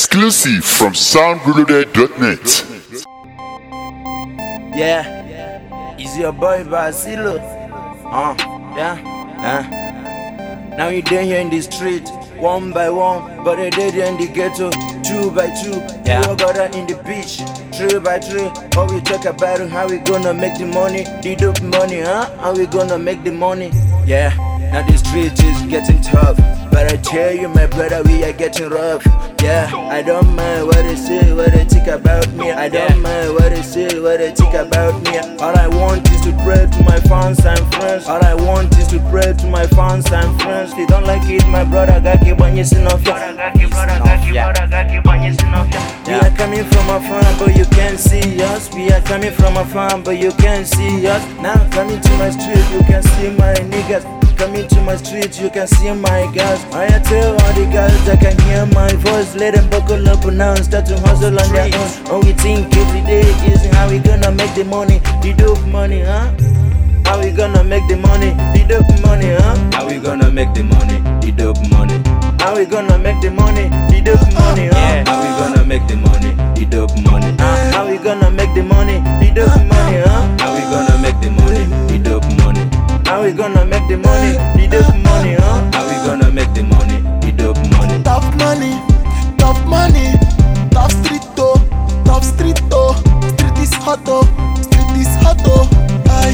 Exclusive from soundreloaded.net. Yeah, it's your boy Basilo. Now you down here in the street, one by one, but they did in the ghetto, two by two. Yeah, we got that in the beach, three by three. How we talk about how we gonna make the money, the dope money, How we gonna make the money? Yeah, now the street is getting tough, but I tell you, my brother, we are getting rough. Yeah, I don't mind what they say, what they think about me. I don't mind what they say, what they think about me. All I want is to pray to my fans and friends. All I want is to pray to my fans and friends. If you don't like it, my brother, got keep on using off ya. We are coming from afar, but you can't see us. We are coming from afar, but you can't see us. Now coming to my street, you can see my niggas. Coming to my street, you can see my guys. I tell all the guys that can hear my voice, let them buckle up now and start to hustle on their own. All we think every day is how we gonna make the money, the dope money, How we gonna make the money, the dope money, How we gonna make the money, the dope money? How we gonna make the money, the dope money, How we gonna make the money, the dope money? How we gonna make the money, the dope money, How we gonna make the money, the dope money? How we gonna make the money, the dope money, How we gonna make the money, the dope money? Tough money, tough street oh, tough street oh. Street is hot oh, street is hot oh. Aye,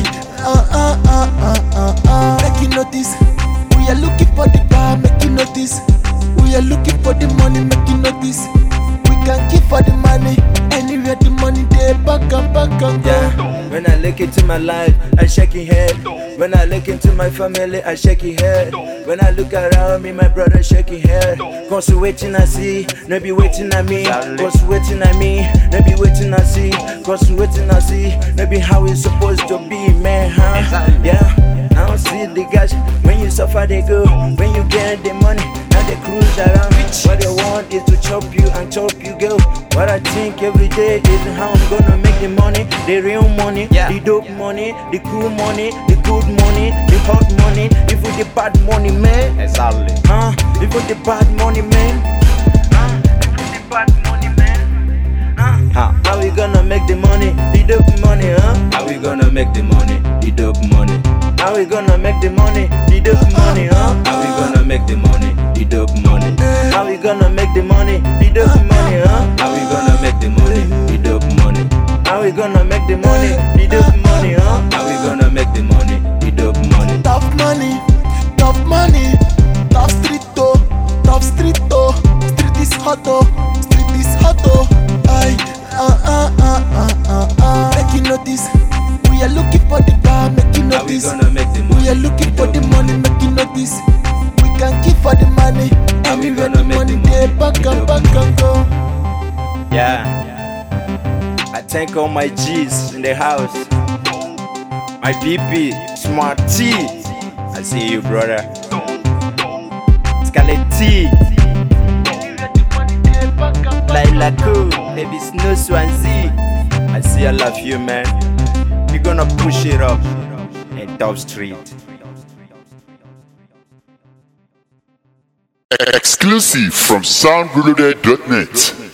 make you notice. We are looking for the bar, make you notice. We are looking for the money, make you notice. We can keep for the money, anywhere the money they back and go. Yeah. When I look into my life, I shake your head. When I look into my family, I shake your head. When I look around me, my brother shake your head. Cause you waiting I see, no be waiting at me. Cause you waiting at me, no be waiting I see. Cause you waiting I see, no be how it's supposed to be, man, Yeah, I don't see the guys. When you suffer, they go. When you get the money, now they cruise around. What they want is to chop you and chop you go. What I think every day is how I'm gonna make the money, the real money, the dope money, the cool money, the good money, the hot money, even the bad money, man. Exactly. Even the bad money, man. Even the bad money, man. How we gonna make the money, the dope money, How we gonna make the money, the dope money? How we gonna make the money, the dope money, How we gonna make the money, the dope money? How we gonna make the money, the dope money, How we gonna make the money, the dope money? How we gonna make the money, the dope money, How we gonna make the money, the dope money? Tough money, tough street oh, tough street oh. Street is hot oh, street is hot oh. Aye, make you notice. We are looking for the bar, make you How we notice. gonna make the money? We are looking for the money, make you notice. We can keep for the money, anywhere the money they back and go. Yeah, I thank all my G's in the house. My PP, Smart T. I see you, brother. Scarlet T. Laila Cool, Baby Snow Swansea. I see all of you, man. We're gonna push it up in Top Street. Exclusive from soundreloaded.net.